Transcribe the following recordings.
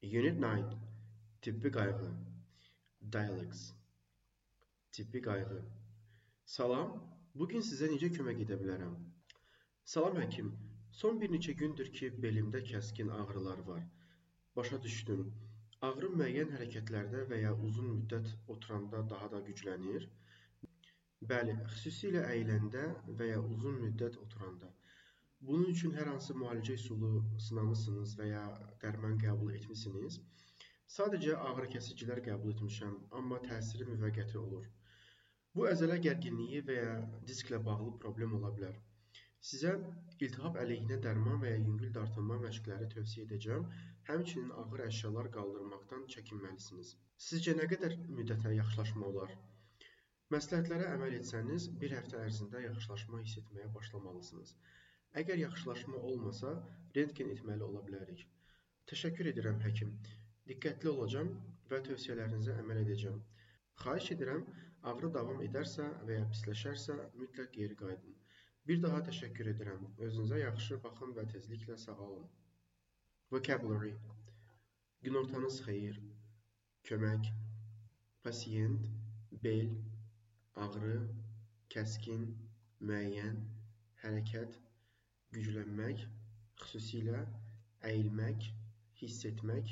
Unit 9. Tibbi qayğı. Dialects. Tibbi qayğı. Salam, bugün sizə necə kömək edə bilərəm? Salam həkim, son bir neçə gündür ki, belimdə kəskin ağrılar var. Başa düşdüm. Ağrı müəyyən hərəkətlərdə və ya uzun müddət oturanda daha da güclənir. Bəli, xüsusilə əyiləndə və ya uzun müddət oturanda. Bunun üçün hər hansı müalicə üsulu sınamısınız və ya dərman qəbul etmisiniz? Sadəcə ağrı kəsicilər qəbul etmişəm, amma təsiri müvəqqəti olur. Bu əzələ gərginliyi və ya disklə bağlı problem ola bilər. Sizə iltihab əleyhinə dərman və ya yüngül dartınma məşqləri tövsiyə edəcəm, həmçinin ağır əşyalar qaldırmaqdan çəkinməlisiniz. Sizcə nə qədər müddətə yaxşılaşma olar? Məsləhətlərə əməl etsəniz, bir həftə ərzində yaxşılaşma hiss etməyə başlamalısınız. Əgər yaxşılaşma olmasa, rentgen etməli ola bilərik. Təşəkkür edirəm həkim. Diqqətli olacağam və tövsiyələrinizə əməl edəcəm. Xahiş edirəm, ağrı davam edərsə və ya pisləşərsə, mütləq geri qayıdın. Bir daha təşəkkür edirəm. Özünüzə yaxşı baxın və tezliklə sağalın. Vocabulary. Günortanız xeyir. Kömək. Pasiyent. Bel. Ağrı. Kəskin. Müəyyən. Hərəkət. Güclənmək, xüsusilə əyilmək, hiss etmək,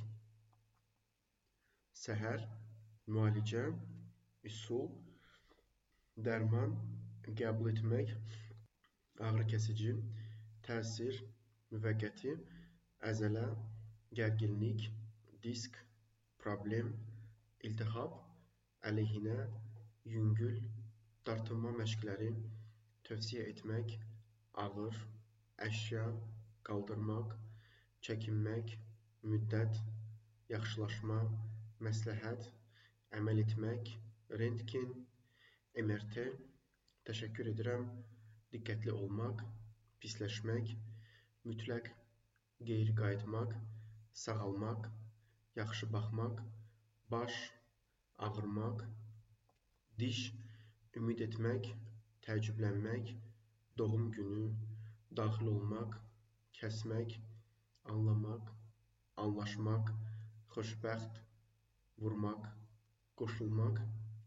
səhər, müalicə, üsul, dərman, qəbul etmək, ağrı kəsici, təsir, müvəqqəti, əzələ, gərginlik, disk, problem, iltihab, əleyhinə, yüngül, dartınma məşqləri, tövsiyə etmək, ağır, əşya, qaldırmaq, çəkinmək, müddət, yaxşılaşma, məsləhət, əməl etmək, rentgen, MRT, təşəkkür edirəm, diqqətli olmaq, pisləşmək, mütləq, geri qayıtmaq, sağalmaq, yaxşı baxmaq, baş, ağrımaq, diş, ümid etmək, təəccüblənmək, doğum günü, daxil olmaq, kəsmək, anlamaq, anlaşmaq, xoşbəxt, vurmaq, qoşulmaq,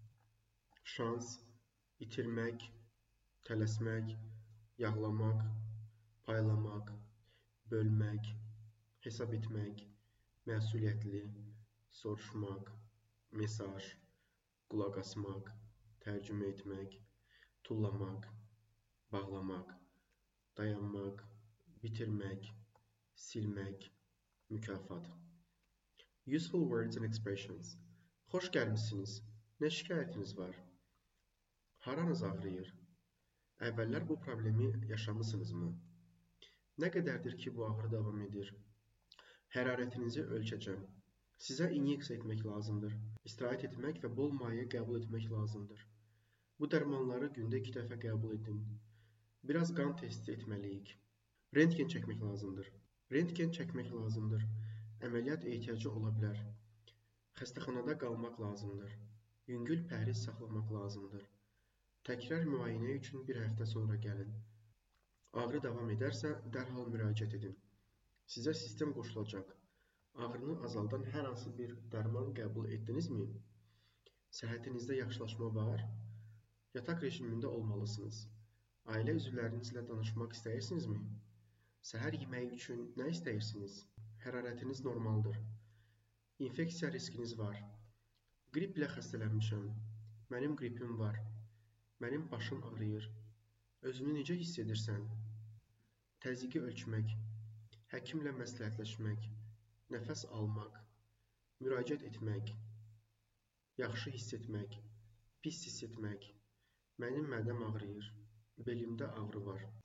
şans, itirmək, tələsmək, yağlamaq, paylamaq, bölmək, hesab etmək, məsuliyyətli, soruşmaq, mesaj, qulaq asmaq, tərcümə etmək, tullamaq, bağlamaq, dayanmaq, bitirmək, silmək, mükafat. Useful words and expressions. Xoş gəlmisiniz. Nə şikayətiniz var? Haranız ağrıyır? Əvvəllər bu problemi yaşamısınızmı? Nə qədərdir ki, bu ağrı davam edir? Hərarətinizi ölçəcəm. Sizə inyeksiya etmək lazımdır. İstirahət etmək və bol maye qəbul etmək lazımdır. Bu dərmanları gündə 2 dəfə qəbul edin. Biraz qan testi etməliyik. Rentgen çəkmək lazımdır. Rentgen çəkmək lazımdır. Əməliyyat ehtiyacı ola bilər. Xəstəxanada qalmaq lazımdır. Yüngül pəhriz saxlamaq lazımdır. Təkrar müayinə üçün bir həftə sonra gəlin. Ağrı davam edərsə, dərhal müraciət edin. Sizə sistem qoşulacaq. Ağrını azaldan hər hansı bir dərman qəbul etdinizmi? Səhhətinizdə yaxşılaşma var? Yataq rejimində olmalısınız. Ailə üzvlərinizlə danışmaq istəyirsinizmi? Səhər yeməyi üçün nə istəyirsiniz? Hərarətiniz normaldır. İnfeksiya riskiniz var. Qriplə xəstələnmişəm. Mənim qripim var. Mənim başım ağrıyır. Özünü necə hiss edirsən? Təzyiqi ölçmək. Həkimlə məsləhətləşmək. Nəfəs almaq. Müraciət etmək. Yaxşı hiss etmək. Pis hiss etmək. Mənim mədəm ağrıyır. Belimdə ağrı var.